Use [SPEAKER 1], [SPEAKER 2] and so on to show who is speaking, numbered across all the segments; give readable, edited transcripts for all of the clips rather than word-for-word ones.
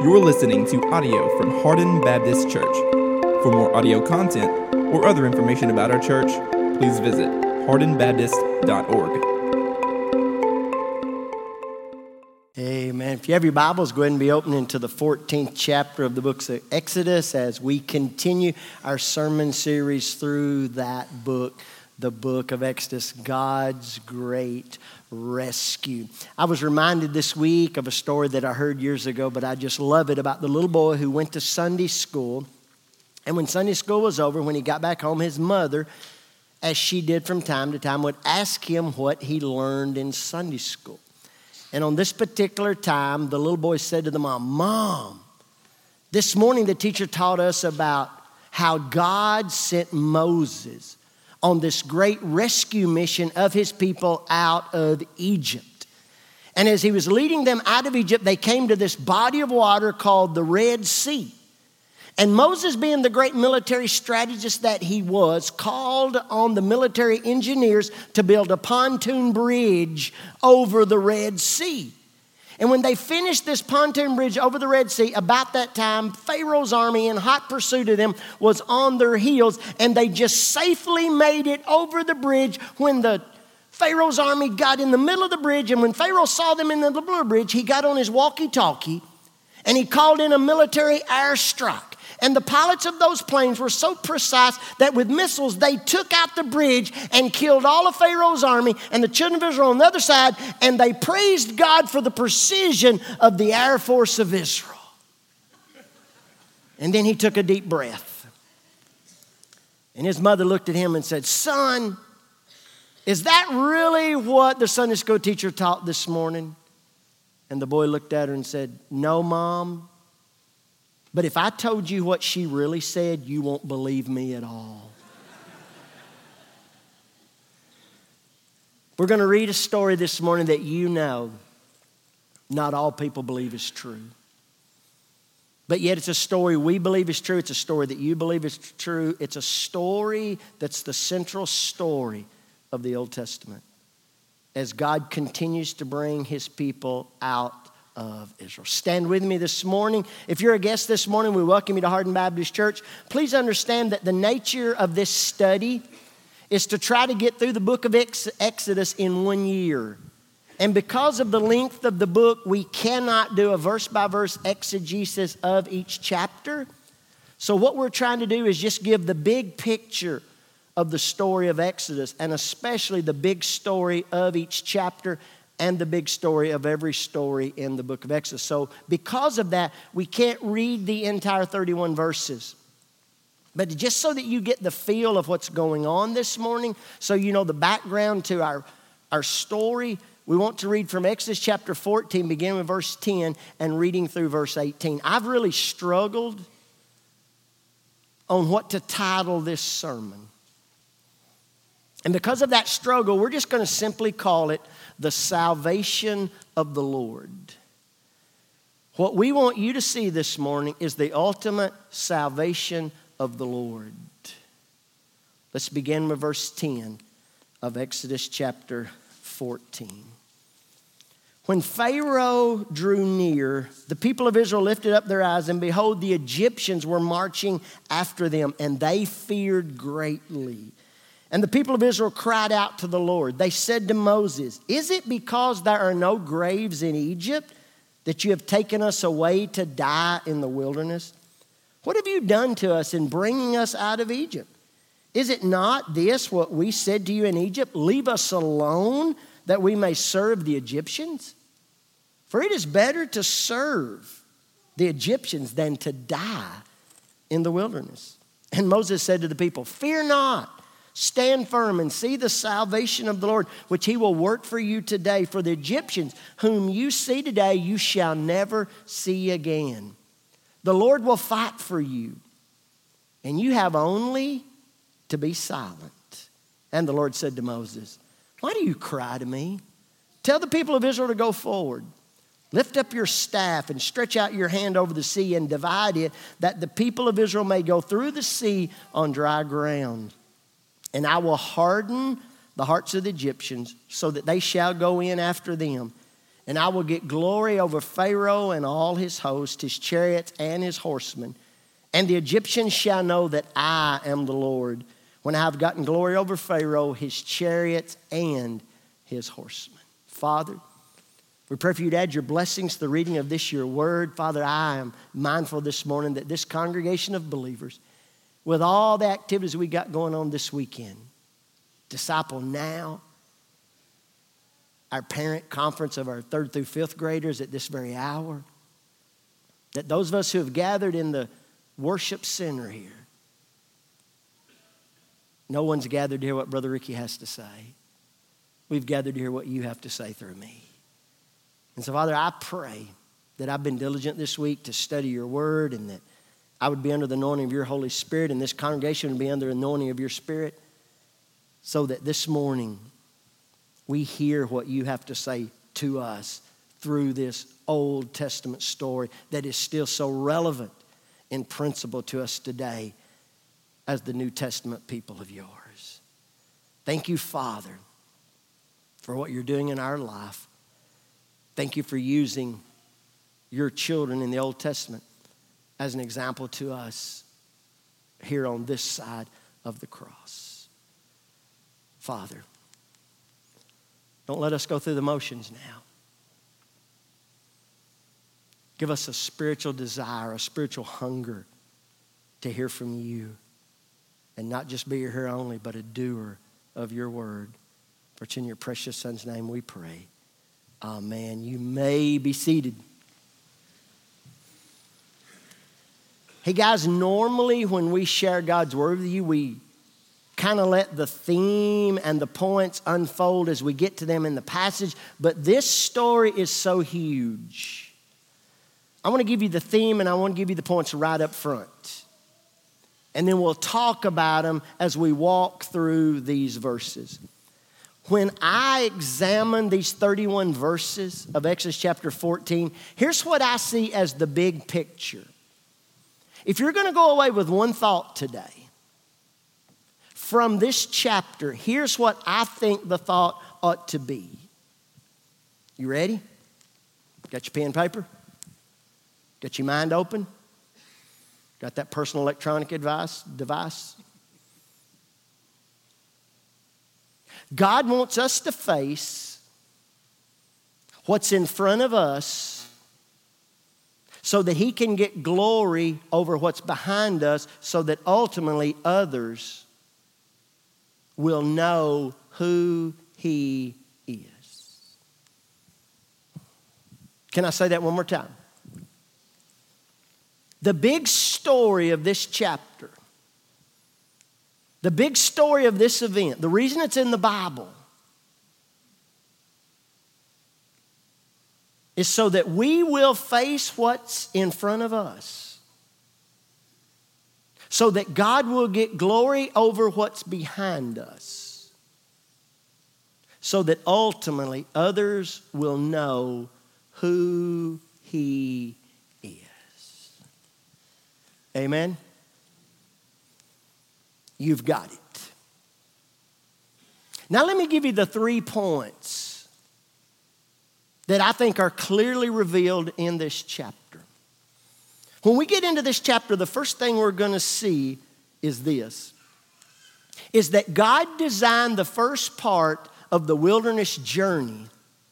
[SPEAKER 1] You're listening to audio from Hardin Baptist Church. For more audio content or other information about our church, please visit hardinbaptist.org.
[SPEAKER 2] Amen. If you have your Bibles, go ahead and be opening to the 14th chapter of the book of Exodus as we continue our sermon series through that book, the book of Exodus, God's great rescue. I was reminded this week of a story that I heard years ago, but I just love it, about the little boy who went to Sunday school. And when Sunday school was over, when he got back home, his mother, as she did from time to time, would ask him what he learned in Sunday school. And on this particular time, the little boy said to the mom, "Mom, this morning the teacher taught us about how God sent Moses on this great rescue mission of his people out of Egypt. And as he was leading them out of Egypt, they came to this body of water called the Red Sea. And Moses, being the great military strategist that he was, called on the military engineers to build a pontoon bridge over the Red Sea. And when they finished this pontoon bridge over the Red Sea, about that time, Pharaoh's army in hot pursuit of them was on their heels, and they just safely made it over the bridge when the Pharaoh's army got in the middle of the bridge. And when Pharaoh saw them in the middle of the bridge, he got on his walkie-talkie and he called in a military airstrike. And the pilots of those planes were so precise that with missiles, they took out the bridge and killed all of Pharaoh's army and the children of Israel on the other side. And they praised God for the precision of the Air Force of Israel. And then he took a deep breath. And his mother looked at him and said, "Son, is that really what the Sunday school teacher taught this morning?" And the boy looked at her and said, "No, Mom. But if I told you what she really said, you won't believe me at all." We're going to read a story this morning that not all people believe is true. But yet it's a story we believe is true. It's a story that you believe is true. It's a story that's the central story of the Old Testament as God continues to bring his people out of Israel. Stand with me this morning. If you're a guest this morning, we welcome you to Hardin Baptist Church. Please understand that the nature of this study is to try to get through the book of Exodus in 1 year. And because of the length of the book, we cannot do a verse-by-verse exegesis of each chapter. So what we're trying to do is just give the big picture of the story of Exodus, and especially the big story of each chapter and the big story of every story in the book of Exodus. So because of that, we can't read the entire 31 verses. But just so that you get the feel of what's going on this morning, so you know the background to our story, we want to read from Exodus chapter 14, beginning with verse 10 and reading through verse 18. I've really struggled on what to title this sermon. And because of that struggle, we're just going to simply call it the salvation of the Lord. What we want you to see this morning is the ultimate salvation of the Lord. Let's begin with verse 10 of Exodus chapter 14. When Pharaoh drew near, the people of Israel lifted up their eyes, and behold, the Egyptians were marching after them, and they feared greatly. And the people of Israel cried out to the Lord. They said to Moses, "Is it because there are no graves in Egypt that you have taken us away to die in the wilderness? What have you done to us in bringing us out of Egypt? Is it not this what we said to you in Egypt? Leave us alone that we may serve the Egyptians? For it is better to serve the Egyptians than to die in the wilderness." And Moses said to the people, "Fear not. Stand firm and see the salvation of the Lord, which he will work for you today. For the Egyptians whom you see today, you shall never see again. The Lord will fight for you, and you have only to be silent." And the Lord said to Moses, "Why do you cry to me? Tell the people of Israel to go forward. Lift up your staff and stretch out your hand over the sea and divide it, that the people of Israel may go through the sea on dry ground. And I will harden the hearts of the Egyptians so that they shall go in after them. and I will get glory over Pharaoh and all his host, his chariots and his horsemen. And the Egyptians shall know that I am the Lord, when I have gotten glory over Pharaoh, his chariots, and his horsemen. Father, we pray for you to add your blessings to the reading of this, your word. Father, I am mindful this morning that this congregation of believers, with all the activities we got going on this weekend, Disciple Now, our parent conference of our 3rd through 5th graders at this very hour, that those of us who have gathered in the worship center here, no one's gathered to hear what Brother Ricky has to say. We've gathered to hear what you have to say through me. And so, Father, I pray that I've been diligent this week to study your word, and that I would be under the anointing of your Holy Spirit, and this congregation would be under the anointing of your Spirit, so that this morning we hear what you have to say to us through this Old Testament story that is still so relevant in principle to us today as the New Testament people of yours. Thank you, Father, for what you're doing in our life. Thank you for using your children in the Old Testament as an example to us here on this side of the cross. Father, don't let us go through the motions now. Give us a spiritual desire, a spiritual hunger to hear from you, and not just be a hearer only, but a doer of your word. For it's in your precious Son's name we pray. Amen. You may be seated. Hey guys, normally when we share God's word with you, we kind of let the theme and the points unfold as we get to them in the passage. But this story is so huge. I want to give you the theme and I want to give you the points right up front. And then we'll talk about them as we walk through these verses. When I examine these 31 verses of Exodus chapter 14, here's what I see as the big picture. If you're going to go away with one thought today from this chapter, here's what I think the thought ought to be. You ready? Got your pen and paper? Got your mind open? Got that personal electronic device? God wants us to face what's in front of us so that he can get glory over what's behind us, so that ultimately others will know who he is. Can I say that one more time? The big story of this chapter, the big story of this event, the reason it's in the Bible is so that we will face what's in front of us, so that God will get glory over what's behind us, so that ultimately others will know who he is. Amen? You've got it. Now let me give you the 3 points that I think are clearly revealed in this chapter. When we get into this chapter, the first thing we're going to see is this, is that God designed the first part of the wilderness journey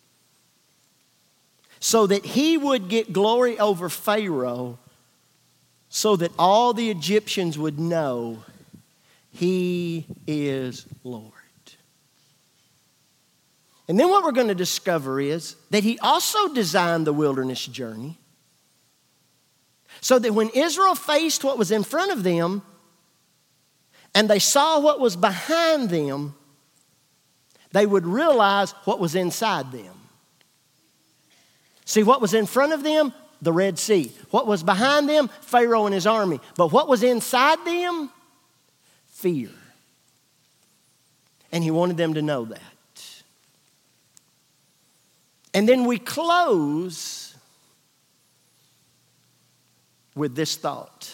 [SPEAKER 2] so that he would get glory over Pharaoh, so that all the Egyptians would know he is Lord. And then what we're going to discover is that he also designed the wilderness journey so that when Israel faced what was in front of them and they saw what was behind them, they would realize what was inside them. See, what was in front of them? The Red Sea. What was behind them? Pharaoh and his army. But what was inside them? Fear. And he wanted them to know that. And then we close with this thought.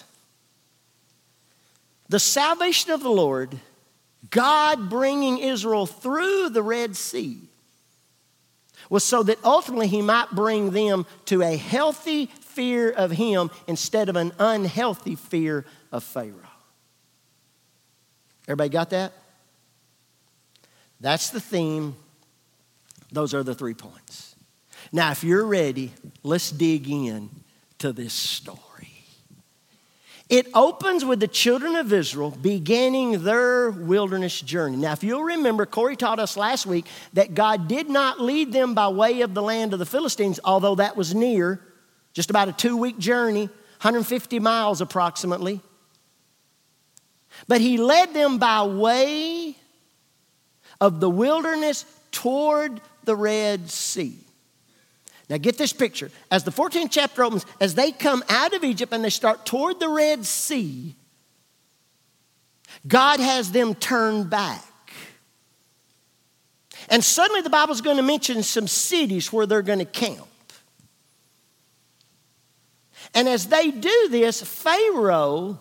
[SPEAKER 2] The salvation of the Lord, God bringing Israel through the Red Sea, was so that ultimately he might bring them to a healthy fear of him instead of an unhealthy fear of Pharaoh. Everybody got that? That's the theme. Those are the 3 points. Now, if you're ready, let's dig in to this story. It opens with the children of Israel beginning their wilderness journey. Now, if you'll remember, Corey taught us last week that God did not lead them by way of the land of the Philistines, although that was near, just about a 2-week journey, 150 miles approximately. But he led them by way of the wilderness toward the Red Sea. Now get this picture. As the 14th chapter opens, as they come out of Egypt and they start toward the Red Sea, God has them turn back. And suddenly the Bible's going to mention some cities where they're going to camp. And as they do this, Pharaoh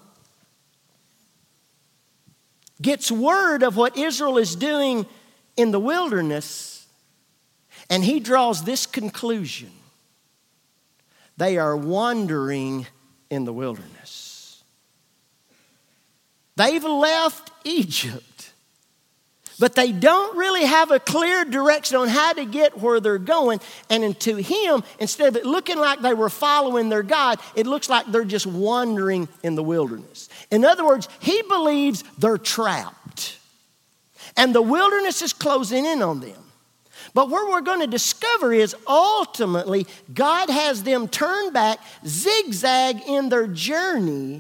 [SPEAKER 2] gets word of what Israel is doing in the wilderness, and he draws this conclusion: they are wandering in the wilderness. They've left Egypt, but they don't really have a clear direction on how to get where they're going. And to him, instead of it looking like they were following their God, it looks like they're just wandering in the wilderness. In other words, he believes they're trapped, and the wilderness is closing in on them. But what we're going to discover is ultimately God has them turn back, zigzag in their journey,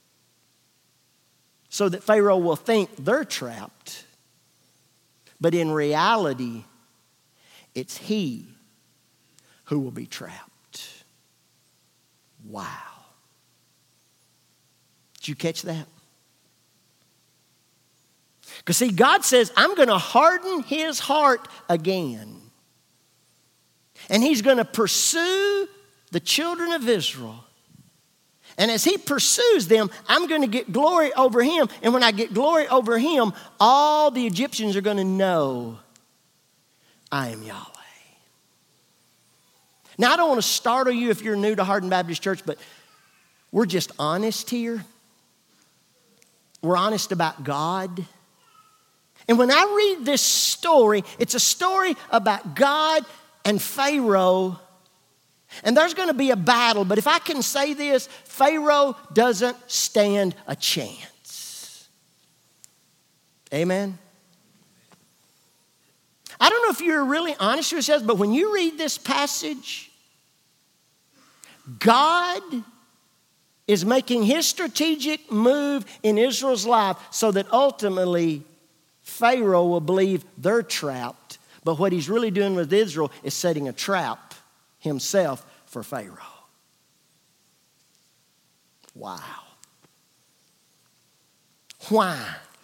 [SPEAKER 2] so that Pharaoh will think they're trapped. But in reality, it's he who will be trapped. Wow. Did you catch that? Because see, God says, I'm going to harden his heart again. And he's going to pursue the children of Israel. And as he pursues them, I'm going to get glory over him. And when I get glory over him, all the Egyptians are going to know I am Yahweh. Now, I don't want to startle you if you're new to Hardin Baptist Church, but we're just honest here. We're honest about God. And when I read this story, it's a story about God and Pharaoh. And there's going to be a battle, but if I can say this, Pharaoh doesn't stand a chance. Amen? I don't know if you're really honest with yourselves, but when you read this passage, God is making his strategic move in Israel's life so that ultimately Pharaoh will believe they're trapped. But what he's really doing with Israel is setting a trap himself for Pharaoh. Wow. Why?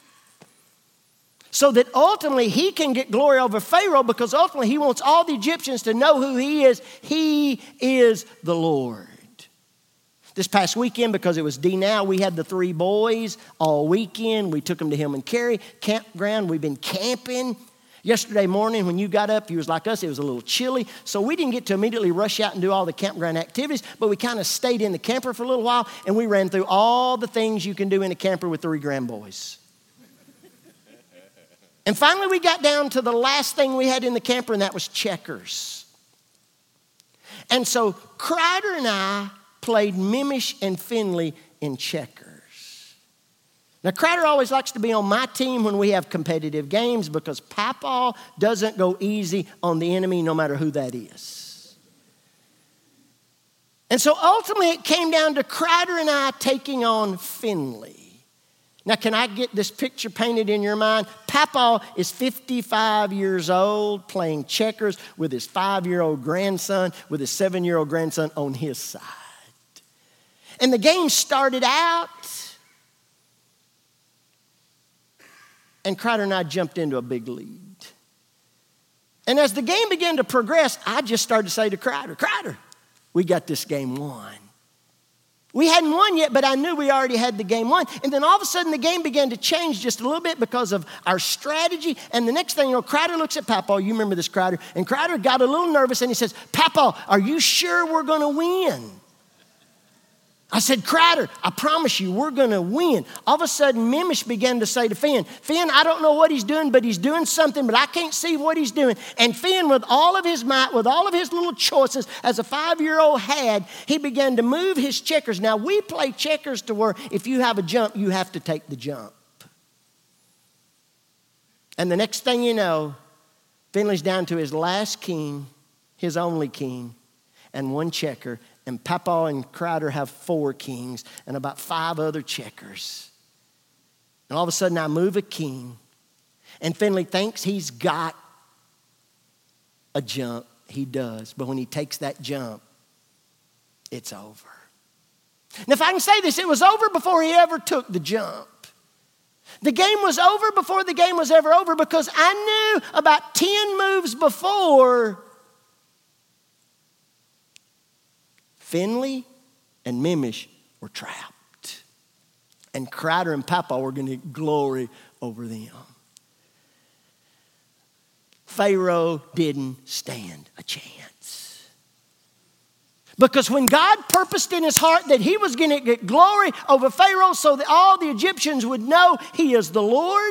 [SPEAKER 2] So that ultimately he can get glory over Pharaoh, because ultimately he wants all the Egyptians to know who he is. He is the Lord. This past weekend, because it was D-Now, we had the 3 boys all weekend. We took them to Hillman Carey campground. We've been camping. Yesterday morning when you got up, you was like us, it was a little chilly. So we didn't get to immediately rush out and do all the campground activities, but we kind of stayed in the camper for a little while, and we ran through all the things you can do in a camper with 3 grandboys. And finally we got down to the last thing we had in the camper, and that was checkers. And so Crider and I played Mimish and Finley in checkers. Now, Crider always likes to be on my team when we have competitive games, because Papaw doesn't go easy on the enemy no matter who that is. And so ultimately it came down to Crider and I taking on Finley. Now, can I get this picture painted in your mind? Papaw is 55 years old playing checkers with his 5-year-old grandson, with his 7-year-old grandson on his side. And the game started out, and Crider and I jumped into a big lead. And as the game began to progress, I just started to say to Crider, we got this game won. We hadn't won yet, but I knew we already had the game won. And then all of a sudden, the game began to change just a little bit because of our strategy. And the next thing you know, Crowder looks at Papa. You remember this, Crowder. And Crowder got a little nervous, and he says, Papa, are you sure we're going to win? I said, Crowder, I promise you, we're going to win. All of a sudden, Mimish began to say to Finn, Finn, I don't know what he's doing, but he's doing something, but I can't see what he's doing. And Finn, with all of his might, with all of his little choices, as a 5-year-old had, he began to move his checkers. Now, we play checkers to where if you have a jump, you have to take the jump. And the next thing you know, Finley's down to his last king, his only king, and one checker. And Papa and Crowder have 4 kings and about 5 other checkers. And all of a sudden I move a king. And Finley thinks he's got a jump. He does. But when he takes that jump, it's over. Now if I can say this, it was over before he ever took the jump. The game was over before the game was ever over because I knew about 10 moves before Finley and Mimish were trapped. And Crowder and Papa were going to get glory over them. Pharaoh didn't stand a chance. Because when God purposed in his heart that he was going to get glory over Pharaoh so that all the Egyptians would know he is the Lord,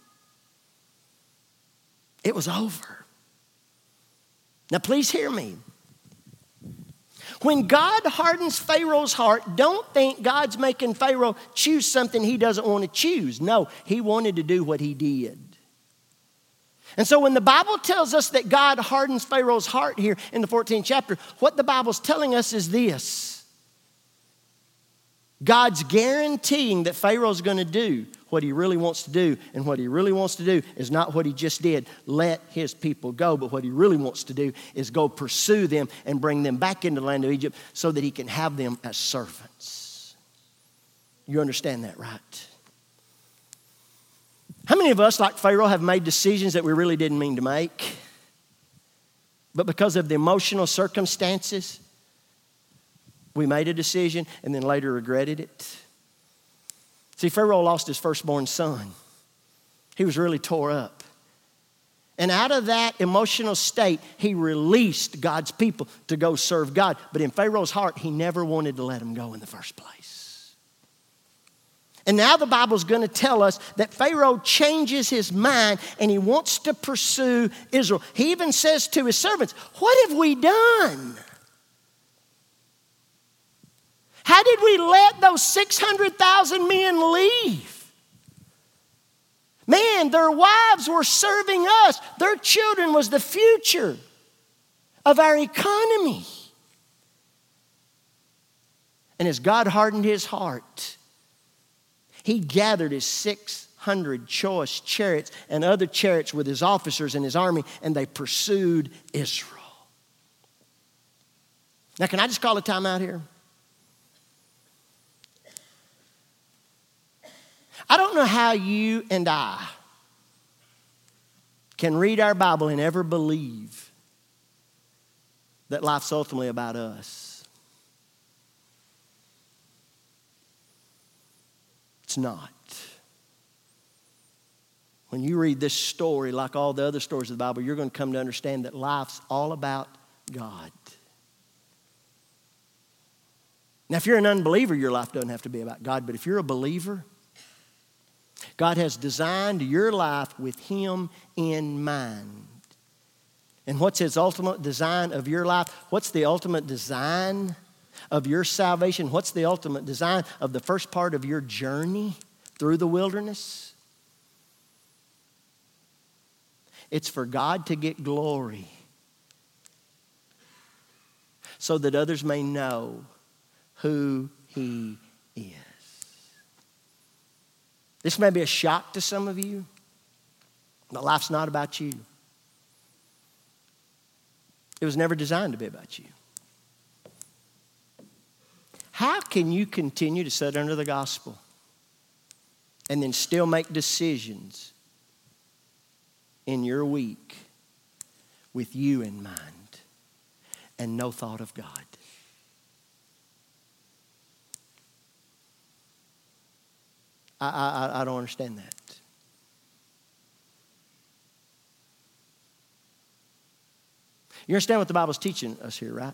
[SPEAKER 2] it was over. Now please hear me. When God hardens Pharaoh's heart, don't think God's making Pharaoh choose something he doesn't want to choose. No, he wanted to do what he did. And so when the Bible tells us that God hardens Pharaoh's heart here in the 14th chapter, what the Bible's telling us is this. God's guaranteeing that Pharaoh's going to do what he really wants to do. And what he really wants to do is not what he just did, let his people go. But what he really wants to do is go pursue them and bring them back into the land of Egypt so that he can have them as servants. You understand that, right? How many of us, like Pharaoh, have made decisions that we really didn't mean to make? But because of the emotional circumstances, we made a decision and then later regretted it. See, Pharaoh lost his firstborn son. He was really tore up. And out of that emotional state, he released God's people to go serve God. But in Pharaoh's heart, he never wanted to let them go in the first place. And now the Bible's going to tell us that Pharaoh changes his mind and he wants to pursue Israel. He even says to his servants, "What have we done? How did we let those 600,000 men leave? Man, their wives were serving us. Their children was the future of our economy." And as God hardened his heart, he gathered his 600 choice chariots and other chariots with his officers and his army, and they pursued Israel. Now, can I just call a time out here? I don't know how you and I can read our Bible and ever believe that life's ultimately about us. It's not. When you read this story, like all the other stories of the Bible, you're going to come to understand that life's all about God. Now, if you're an unbeliever, your life doesn't have to be about God. But if you're a believer, God has designed your life with him in mind. And what's his ultimate design of your life? What's the ultimate design of your salvation? What's the ultimate design of the first part of your journey through the wilderness? It's for God to get glory so that others may know who he is. This may be a shock to some of you, but life's not about you. It was never designed to be about you. How can you continue to sit under the gospel and then still make decisions in your week with you in mind and no thought of God? I don't understand that. You understand what the Bible's teaching us here, right?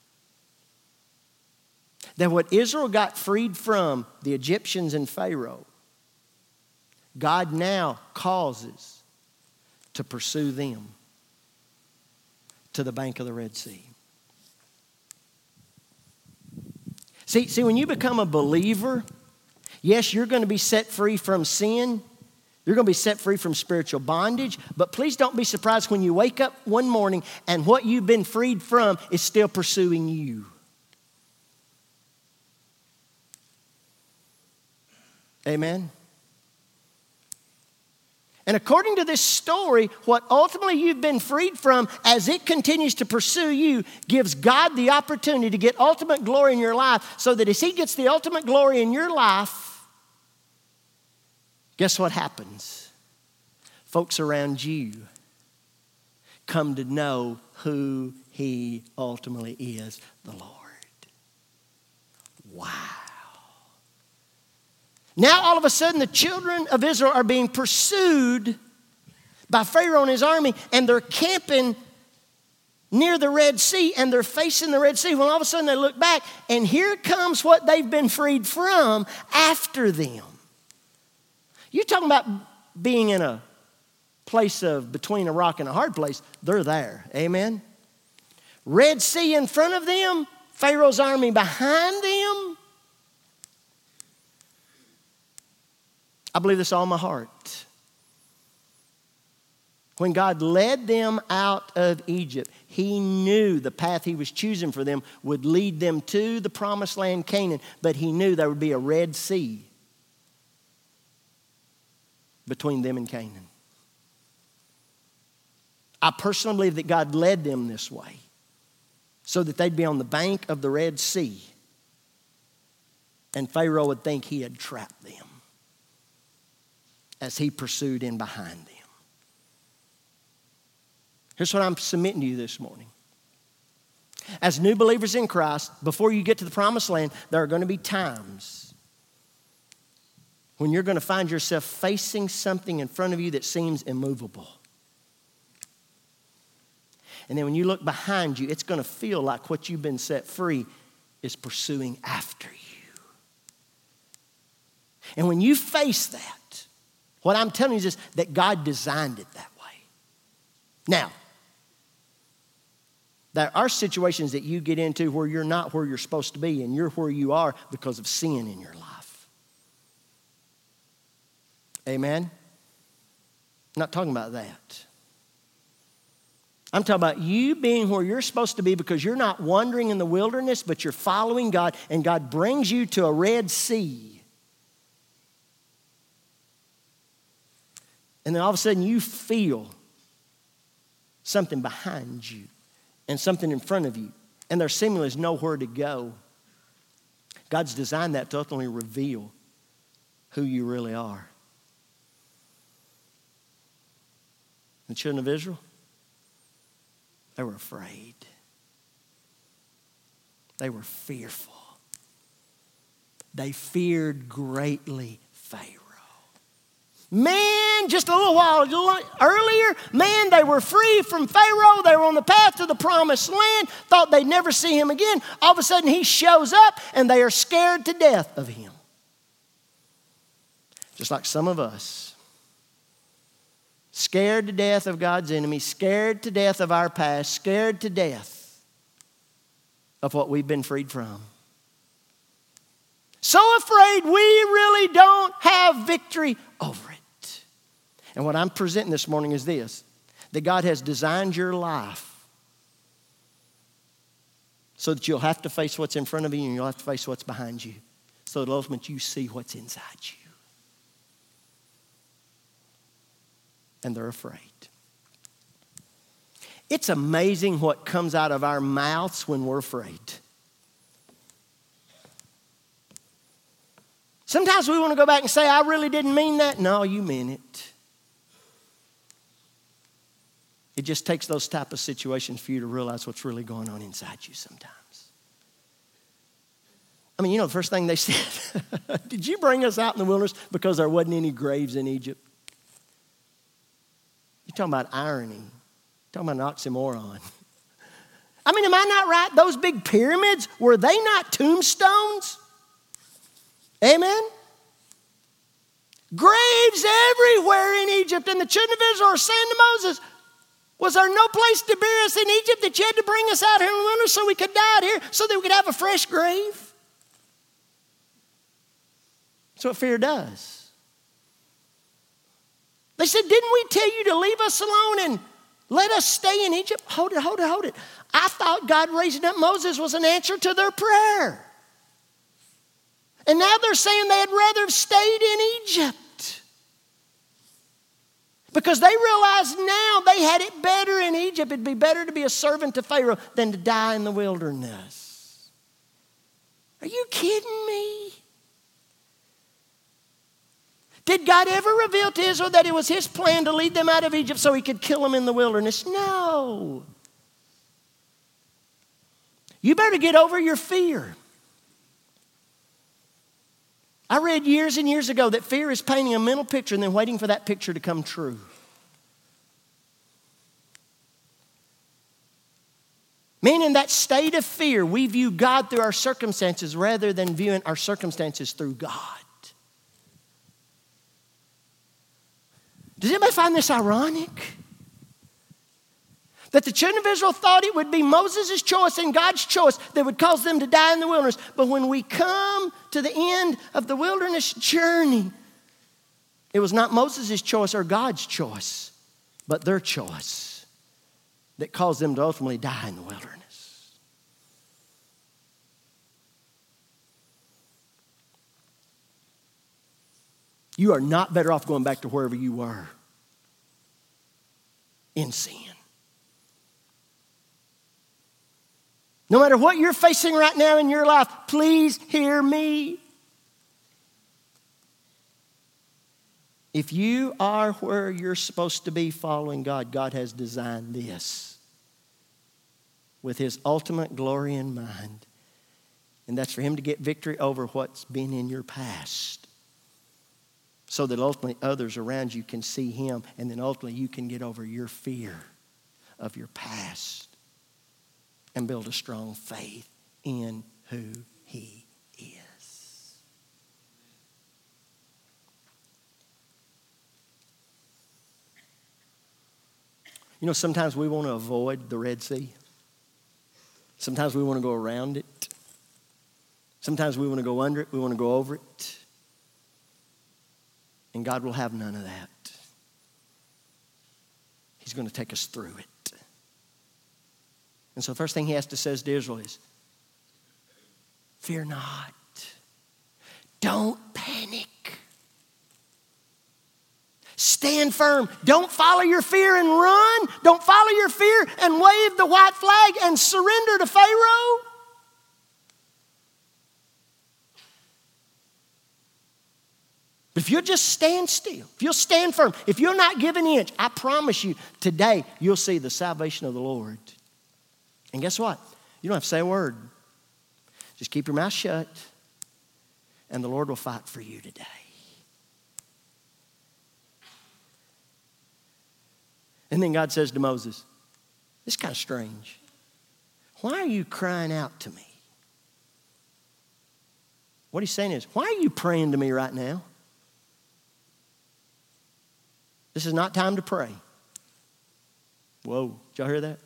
[SPEAKER 2] That what Israel got freed from, the Egyptians and Pharaoh, God now causes to pursue them to the bank of the Red Sea. See, when you become a believer, yes, you're going to be set free from sin. You're going to be set free from spiritual bondage. But please don't be surprised when you wake up one morning and what you've been freed from is still pursuing you. Amen? And according to this story, what ultimately you've been freed from, as it continues to pursue you, gives God the opportunity to get ultimate glory in your life, so that as He gets the ultimate glory in your life, guess what happens? Folks around you come to know who He ultimately is, the Lord. Wow. Now, all of a sudden, the children of Israel are being pursued by Pharaoh and his army, and they're camping near the Red Sea, and they're facing the Red Sea. When all of a sudden they look back, and here comes what they've been freed from after them. You're talking about being in a place of between a rock and a hard place. They're there. Amen? Red Sea in front of them, Pharaoh's army behind them. I believe this all in my heart. When God led them out of Egypt, He knew the path He was choosing for them would lead them to the promised land, Canaan, but He knew there would be a Red Sea between them and Canaan. I personally believe that God led them this way so that they'd be on the bank of the Red Sea, and Pharaoh would think he had trapped them as he pursued in behind them. Here's what I'm submitting to you this morning. As new believers in Christ, before you get to the promised land, there are going to be times when you're going to find yourself facing something in front of you that seems immovable. And then when you look behind you, it's going to feel like what you've been set free is pursuing after you. And when you face that, what I'm telling you is that God designed it that way. Now, there are situations that you get into where you're not where you're supposed to be, and you're where you are because of sin in your life. Amen? I'm not talking about that. I'm talking about you being where you're supposed to be because you're not wandering in the wilderness, but you're following God, and God brings you to a Red Sea. And then all of a sudden you feel something behind you and something in front of you, and there seemingly is nowhere to go. God's designed that to ultimately reveal who you really are. The children of Israel, they were afraid. They were fearful. They feared greatly Pharaoh. Man, just a little while earlier, man, they were free from Pharaoh. They were on the path to the promised land, thought they'd never see him again. All of a sudden, he shows up, and they are scared to death of him. Just like some of us. Scared to death of God's enemies, scared to death of our past, scared to death of what we've been freed from. So afraid we really don't have victory over it. And what I'm presenting this morning is this, that God has designed your life so that you'll have to face what's in front of you and you'll have to face what's behind you, so that ultimately you see what's inside you. And they're afraid. It's amazing what comes out of our mouths when we're afraid. Sometimes we want to go back and say, I really didn't mean that. No, you mean it. It just takes those type of situations for you to realize what's really going on inside you sometimes. I mean, the first thing they said, did you bring us out in the wilderness because there wasn't any graves in Egypt? You're talking about irony. You're talking about an oxymoron. I mean, am I not right? Those big pyramids, were they not tombstones? Amen? Graves everywhere in Egypt. And the children of Israel are saying to Moses, was there no place to bury us in Egypt that you had to bring us out here in the wilderness so we could die out here, so that we could have a fresh grave? That's what fear does. They said, didn't we tell you to leave us alone and let us stay in Egypt? Hold it. I thought God raising up Moses was an answer to their prayer. And now they're saying they had rather have stayed in Egypt. Because they realized now they had it better in Egypt. It'd be better to be a servant to Pharaoh than to die in the wilderness. Are you kidding me? Did God ever reveal to Israel that it was his plan to lead them out of Egypt so he could kill them in the wilderness? No. You better get over your fear. I read years and years ago that fear is painting a mental picture and then waiting for that picture to come true. Meaning that state of fear, we view God through our circumstances rather than viewing our circumstances through God. Does anybody find this ironic? That the children of Israel thought it would be Moses' choice and God's choice that would cause them to die in the wilderness. But when we come to the end of the wilderness journey, it was not Moses' choice or God's choice, but their choice that caused them to ultimately die in the wilderness. You are not better off going back to wherever you were in sin. No matter what you're facing right now in your life, please hear me. If you are where you're supposed to be following God, God has designed this with his ultimate glory in mind. And that's for him to get victory over what's been in your past, so that ultimately others around you can see him, and then ultimately you can get over your fear of your past and build a strong faith in who he is. Sometimes we want to avoid the Red Sea. Sometimes we want to go around it. Sometimes we want to go under it. We want to go over it. And God will have none of that. He's going to take us through it. And so the first thing he has to say to Israel is, fear not. Don't panic. Stand firm. Don't follow your fear and run. Don't follow your fear and wave the white flag and surrender to Pharaoh. But if you'll just stand still, if you'll stand firm, if you'll not give an inch, I promise you, today you'll see the salvation of the Lord. And guess what? You don't have to say a word. Just keep your mouth shut, and the Lord will fight for you today. And then God says to Moses, this is kind of strange. Why are you crying out to me? What he's saying is, why are you praying to me right now? This is not time to pray. Whoa, did y'all hear that?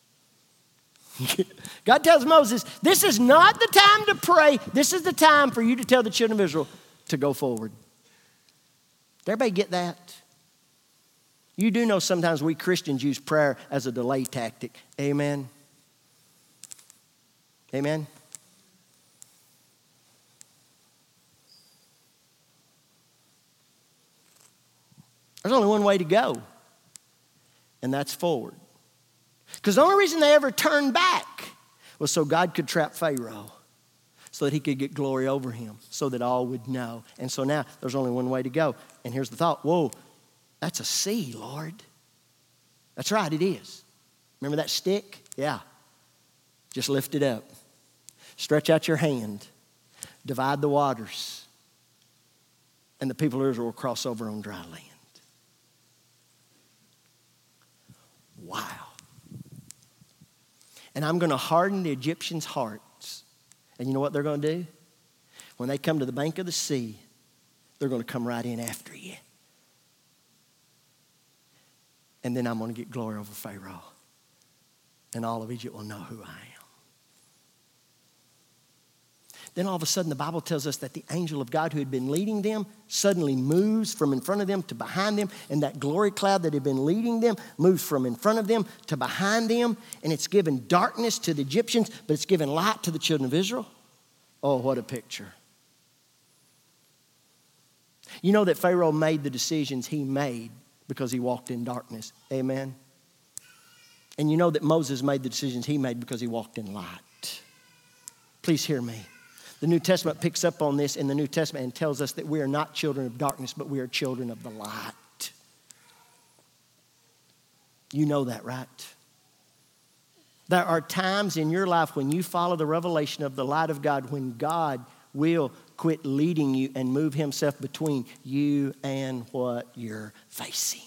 [SPEAKER 2] God tells Moses, this is not the time to pray. This is the time for you to tell the children of Israel to go forward. Did everybody get that? You do know sometimes we Christians use prayer as a delay tactic. Amen? Amen? There's only one way to go, and that's forward. Because the only reason they ever turned back was so God could trap Pharaoh, so that he could get glory over him, so that all would know. And so now there's only one way to go. And here's the thought, whoa, that's a sea, Lord. That's right, it is. Remember that stick? Yeah. Just lift it up. Stretch out your hand. divide the waters, and the people of Israel will cross over on dry land. Wow. And I'm going to harden the Egyptians' hearts. And you know what they're going to do? When they come to the bank of the sea, they're going to come right in after you. And then I'm going to get glory over Pharaoh. And all of Egypt will know who I am. Then all of a sudden the Bible tells us that the angel of God who had been leading them suddenly moves from in front of them to behind them. And that glory cloud that had been leading them moves from in front of them to behind them. And it's given darkness to the Egyptians, but it's given light to the children of Israel. Oh, what a picture. You know that Pharaoh made the decisions he made because he walked in darkness. Amen. And you know that Moses made the decisions he made because he walked in light. Please hear me. The New Testament picks up on this in the New Testament and tells us that we are not children of darkness, but we are children of the light. You know that, right? There are times in your life when you follow the revelation of the light of God, when God will quit leading you and move himself between you and what you're facing.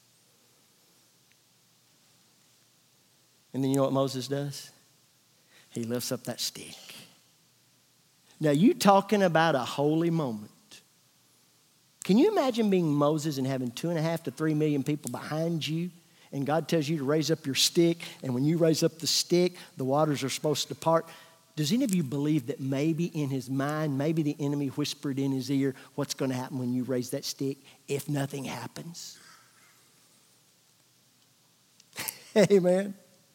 [SPEAKER 2] And then you know what Moses does? He lifts up that stick. Now, you talking about a holy moment. Can you imagine being Moses and having 2.5 to 3 million people behind you, and God tells you to raise up your stick, and when you raise up the stick, the waters are supposed to part? Does any of you believe that maybe in his mind, maybe the enemy whispered in his ear what's going to happen when you raise that stick if nothing happens? Amen.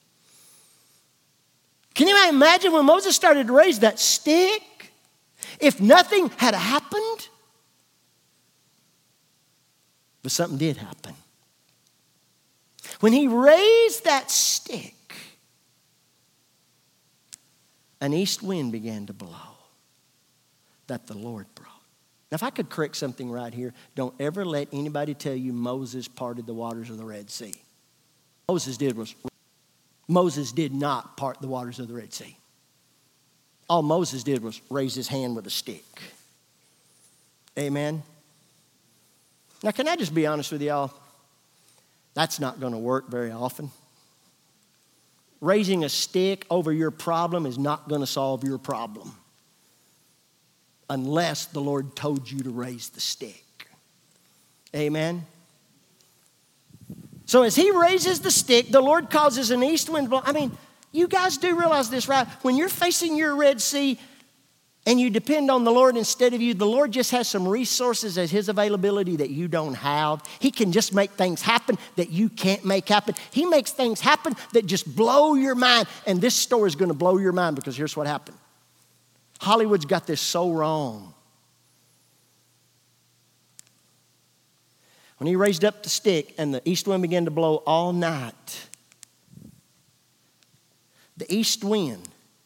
[SPEAKER 2] Can you imagine when Moses started to raise that stick? If nothing had happened, but something did happen. When he raised that stick, an east wind began to blow that the Lord brought. Now, if I could correct something right here, don't ever let anybody tell you Moses parted the waters of the Red Sea. Moses did not part the waters of the Red Sea. All Moses did was raise his hand with a stick. Amen. Now, can I just be honest with y'all? That's not going to work very often. Raising a stick over your problem is not going to solve your problem unless the Lord told you to raise the stick. Amen. So as he raises the stick, the Lord causes an east wind to blow. I mean, you guys do realize this, right? When you're facing your Red Sea and you depend on the Lord instead of you, the Lord just has some resources at his availability that you don't have. He can just make things happen that you can't make happen. He makes things happen that just blow your mind. And this story is going to blow your mind because here's what happened. Hollywood's got this so wrong. When he raised up the stick and the east wind began to blow all night, the east wind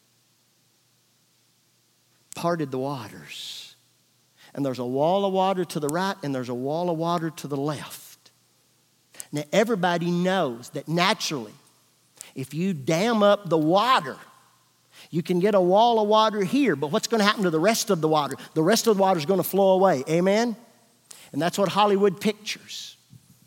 [SPEAKER 2] parted the waters. And there's a wall of water to the right and there's a wall of water to the left. Now, everybody knows that naturally, if you dam up the water, you can get a wall of water here, but what's going to happen to the rest of the water? The rest of the water is going to flow away. Amen? And that's what Hollywood pictures.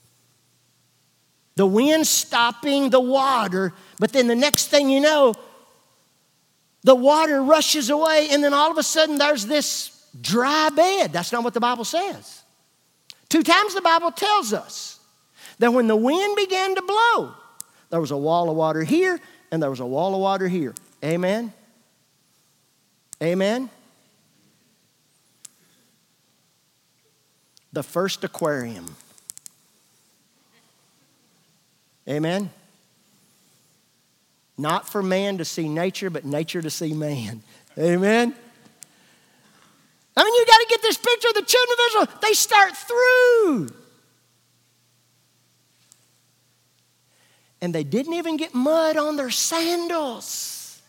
[SPEAKER 2] The wind stopping the water, but then the next thing you know, the water rushes away, and then all of a sudden there's this dry bed. That's not what the Bible says. 2 times the Bible tells us that when the wind began to blow, there was a wall of water here, and there was a wall of water here. Amen? Amen? The first aquarium. Amen? Not for man to see nature, but nature to see man. Amen? I mean, you got to get this picture of the children of Israel. They start through. And they didn't even get mud on their sandals.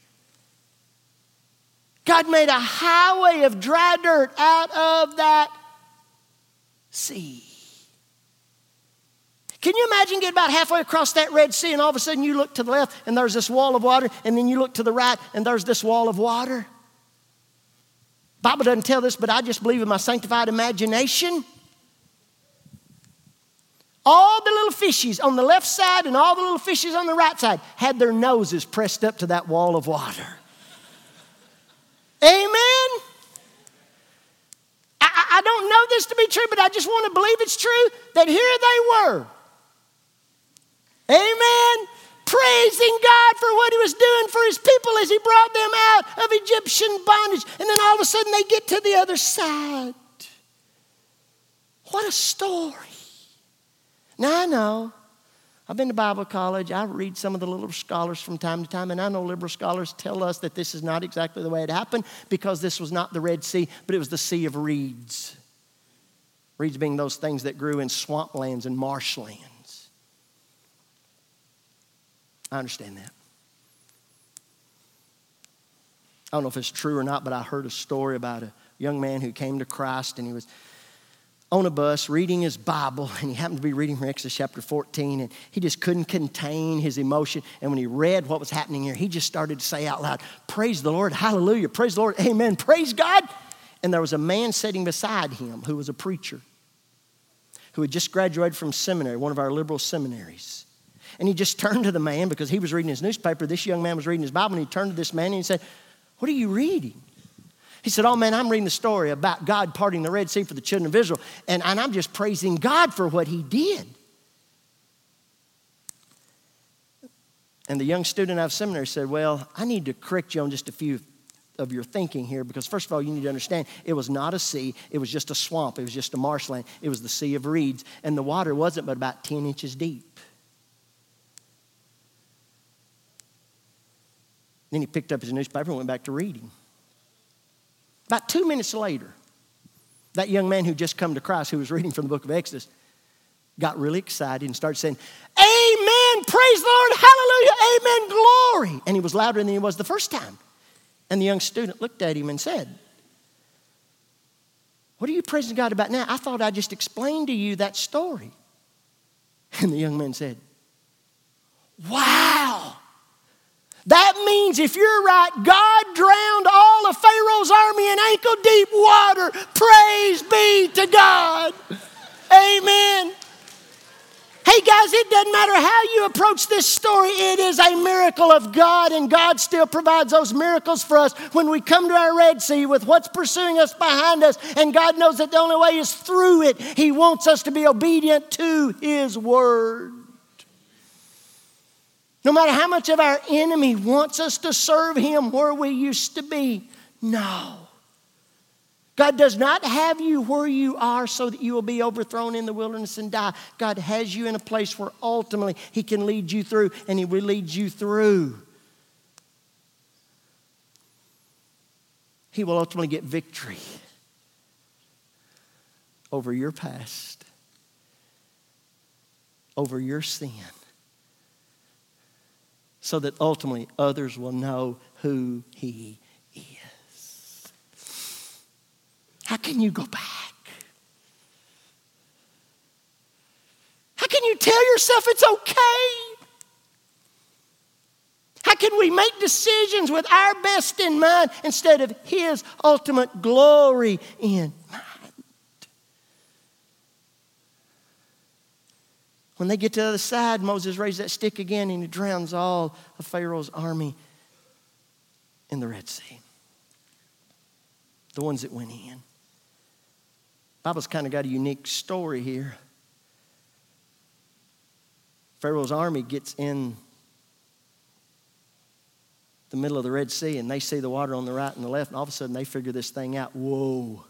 [SPEAKER 2] God made a highway of dry dirt out of that sea. Can you imagine getting about halfway across that Red Sea and all of a sudden you look to the left and there's this wall of water, and then you look to the right and there's this wall of water? Bible doesn't tell this, but I just believe in my sanctified imagination. All the little fishies on the left side and all the little fishies on the right side had their noses pressed up to that wall of water. Amen? I don't know this to be true, but I just want to believe it's true that here they were. Amen? Praising God for what he was doing for his people as he brought them out of Egyptian bondage. And then all of a sudden they get to the other side. What a story. Now I know, I've been to Bible college. I read some of the little scholars from time to time, and I know liberal scholars tell us that this is not exactly the way it happened because this was not the Red Sea, but it was the Sea of Reeds. Reeds being those things that grew in swamplands and marshlands. I understand that. I don't know if it's true or not, but I heard a story about a young man who came to Christ, and he was on a bus reading his Bible, and he happened to be reading from Exodus chapter 14, and he just couldn't contain his emotion. And when he read what was happening here, he just started to say out loud, "Praise the Lord, hallelujah, praise the Lord, amen, praise God." And there was a man sitting beside him who was a preacher who had just graduated from seminary, one of our liberal seminaries. And he just turned to the man because he was reading his newspaper. This young man was reading his Bible, and he turned to this man and he said, "What are you reading?" He said, "Oh man, I'm reading the story about God parting the Red Sea for the children of Israel, and I'm just praising God for what he did." And the young student out of seminary said, "Well, I need to correct you on just a few of your thinking here, because first of all, you need to understand it was not a sea, it was just a swamp, it was just a marshland, it was the Sea of Reeds, and the water wasn't but about 10 inches deep." Then he picked up his newspaper and went back to reading. About 2 minutes later, that young man who just come to Christ, who was reading from the book of Exodus, got really excited and started saying, "Amen, praise the Lord, hallelujah, amen, glory." And he was louder than he was the first time. And the young student looked at him and said, "What are you praising God about now? I thought I just explained to you that story." And the young man said, "Wow. That means if you're right, God drowned all of Pharaoh's army in ankle-deep water. Praise be to God." Amen. Hey guys, it doesn't matter how you approach this story. It is a miracle of God, and God still provides those miracles for us when we come to our Red Sea with what's pursuing us behind us, and God knows that the only way is through it. He wants us to be obedient to his word. No matter how much of our enemy wants us to serve him where we used to be, no. God does not have you where you are so that you will be overthrown in the wilderness and die. God has you in a place where ultimately he can lead you through, and he will lead you through. He will ultimately get victory over your past, over your sin, so that ultimately others will know who he is. How can you go back? How can you tell yourself it's okay? How can we make decisions with our best in mind instead of his ultimate glory in mind? When they get to the other side, Moses raised that stick again and he drowns all of Pharaoh's army in the Red Sea. The ones that went in. The Bible's kind of got a unique story here. Pharaoh's army gets in the middle of the Red Sea and they see the water on the right and the left, and all of a sudden they figure this thing out. Whoa,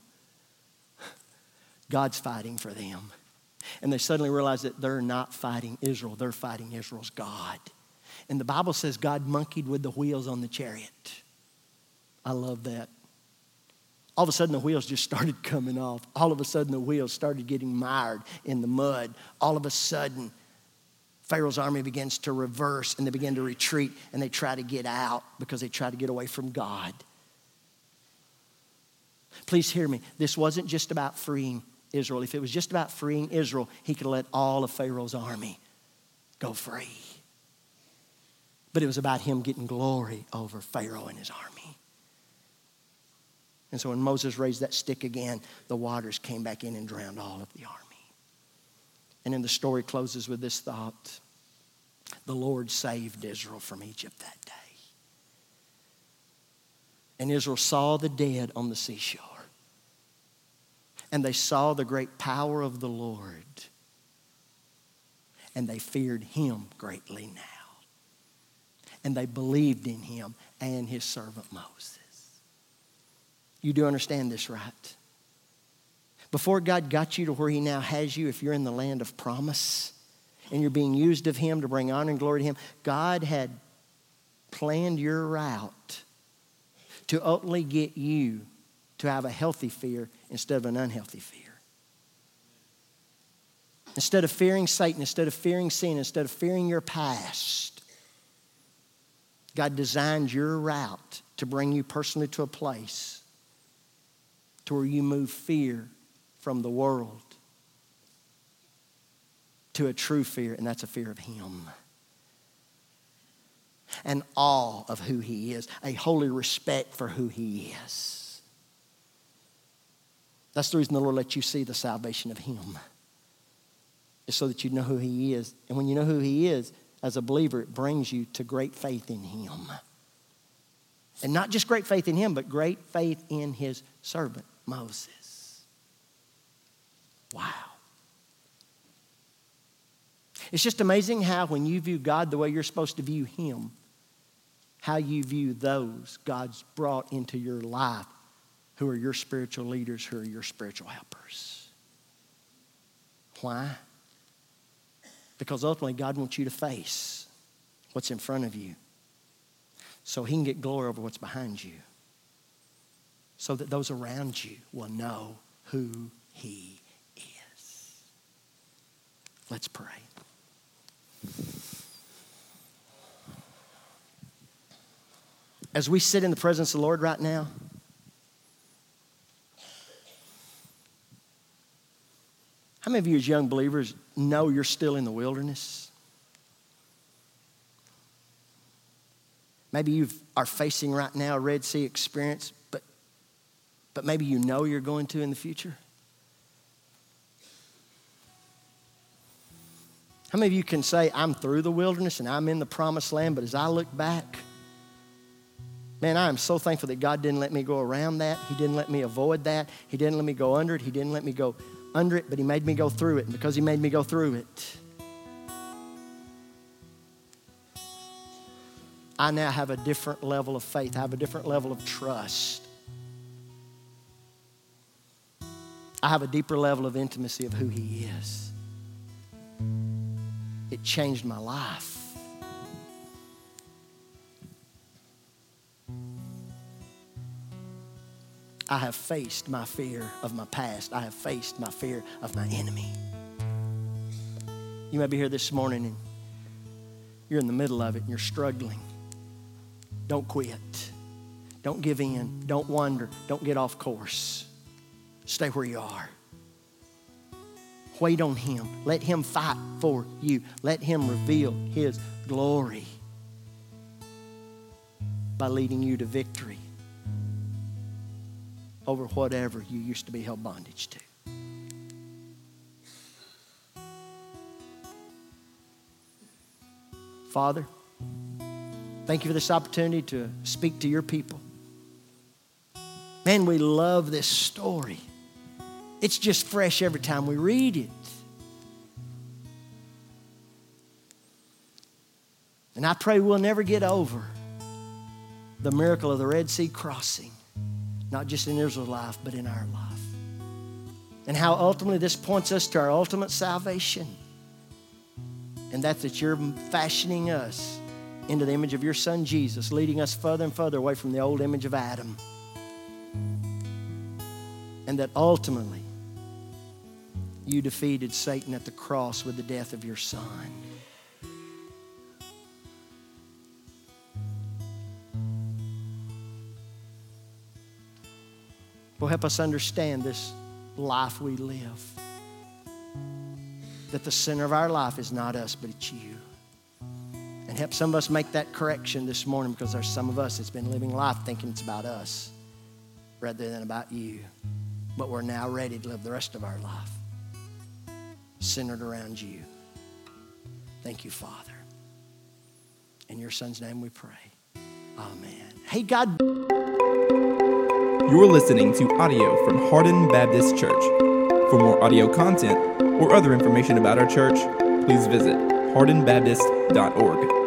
[SPEAKER 2] God's fighting for them. And they suddenly realize that they're not fighting Israel, they're fighting Israel's God. And the Bible says God monkeyed with the wheels on the chariot. I love that. All of a sudden the wheels just started coming off. All of a sudden the wheels started getting mired in the mud. All of a sudden Pharaoh's army begins to reverse and they begin to retreat and they try to get out because they try to get away from God. Please hear me. This wasn't just about freeing Israel. If it was just about freeing Israel, he could have let all of Pharaoh's army go free. But it was about him getting glory over Pharaoh and his army. And so when Moses raised that stick again, the waters came back in and drowned all of the army. And then the story closes with this thought. The Lord saved Israel from Egypt that day. And Israel saw the dead on the seashore. And they saw the great power of the Lord. And they feared him greatly now. And they believed in him and his servant Moses. You do understand this, right? Before God got you to where he now has you, if you're in the land of promise and you're being used of him to bring honor and glory to him, God had planned your route to ultimately get you to have a healthy fear instead of an unhealthy fear. Instead of fearing Satan, instead of fearing sin, instead of fearing your past, God designed your route to bring you personally to a place to where you move fear from the world to a true fear, and that's a fear of him. An awe of who he is, a holy respect for who he is. That's the reason the Lord let you see the salvation of him. It's so that you know who he is. And when you know who he is, as a believer, it brings you to great faith in him. And not just great faith in him, but great faith in his servant, Moses. Wow. It's just amazing how when you view God the way you're supposed to view him, how you view those God's brought into your life who are your spiritual leaders, who are your spiritual helpers. Why? Because ultimately God wants you to face what's in front of you so he can get glory over what's behind you, so that those around you will know who he is. Let's pray. As we sit in the presence of the Lord right now, how many of you as young believers know you're still in the wilderness? Maybe you are facing right now a Red Sea experience, but maybe you know you're going to in the future. How many of you can say, I'm through the wilderness and I'm in the promised land, but as I look back, man, I am so thankful that God didn't let me go around that. He didn't let me avoid that. He didn't let me go under it. He didn't let me go under it, but he made me go through it. And because he made me go through it, I now have a different level of faith. I have a different level of trust. I have a deeper level of intimacy of who he is. It changed my life. I have faced my fear of my past. I have faced my fear of my enemy. You may be here this morning and you're in the middle of it and you're struggling. Don't quit. Don't give in. Don't wander. Don't get off course. Stay where you are. Wait on him. Let him fight for you. Let him reveal his glory by leading you to victory over whatever you used to be held bondage to. Father, thank you for this opportunity to speak to your people. Man, we love this story. It's just fresh every time we read it. And I pray we'll never get over the miracle of the Red Sea crossing, not just in Israel's life, but in our life. And how ultimately this points us to our ultimate salvation. And that's that you're fashioning us into the image of your Son, Jesus, leading us further and further away from the old image of Adam. And that ultimately, you defeated Satan at the cross with the death of your Son. Will help us understand this life we live. That the center of our life is not us, but it's you. And help some of us make that correction this morning, because there's some of us that's been living life thinking it's about us. rather than about you. But we're now ready to live the rest of our life centered around you. Thank you, Father. In your Son's name we pray. Amen. Hey, God.
[SPEAKER 1] You're listening to audio from Hardin Baptist Church. For more audio content or other information about our church, please visit hardinbaptist.org.